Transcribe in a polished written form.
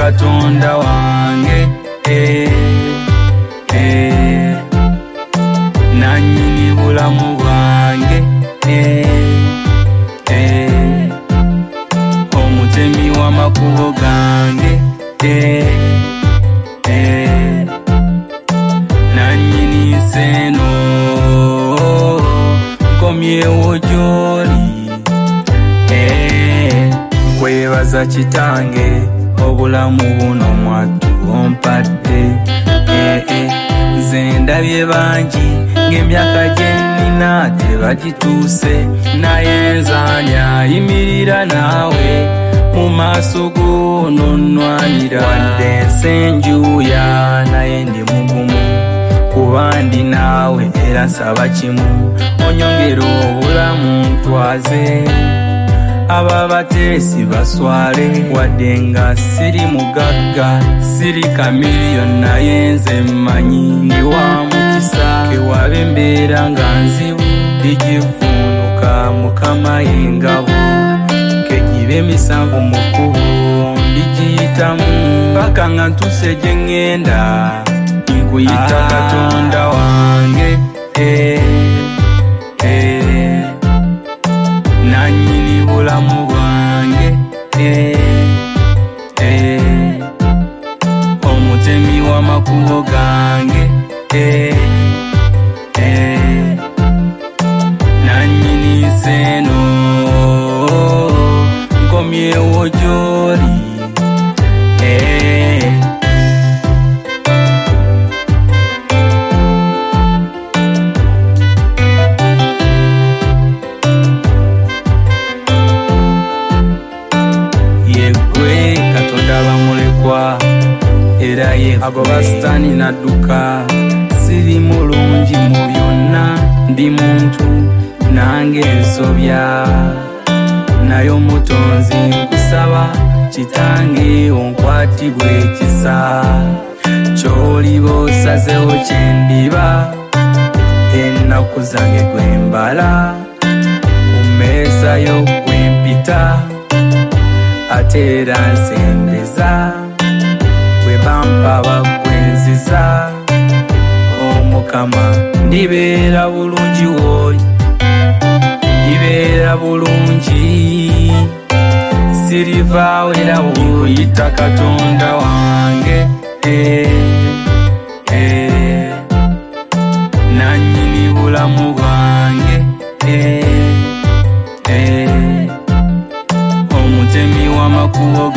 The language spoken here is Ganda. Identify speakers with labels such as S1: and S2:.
S1: katonda wange nanyini bulamu bwange omutemi w'amakubo gange nanyini seno nkomyewo gy'oli nkwebaza kitange obulamu buno mwattu ompadde nze ndabye bangi ng'emyaka gye nnina tebagituuse naye nzanye ayimirira naawe mu maaso go nonnwanira wadde nsenjuya naye ndi mugumu kuba ndi naawe era nsaba kimu onyongera obulamu ntwaze ababateesi baswale wadde nga siri mugagga siri kamiliyoni naye nze mmanyi ndi wa mukisa kewabe embeera nga nzibu ndigivuunuka mukama y'engabo kegibe emisanvu mu kkubo ndigiyitamu paka nga ntuse gye ŋŋenda nkuyita katonda wange nanyini bulamu bwange omutemi w'amakubo gange nanyini seno nkomyewo gy'oli era ye abo basitani nadduka siri mulungi mu byonna ndi muntu nange ensobya naye omutonzi nkusaba kitange onkwatibwe ekisa ky'oliba osazewo kyendiba ennaku zange gwembala ku mmeeza y'okwempita ate era nsembeza bampa bakwenziza omukama ndibeera bulungi woli ndibeera bulungi sirivaawo era nkuyita katonda wange nanyini bulamu bwange omutemi w'amakubo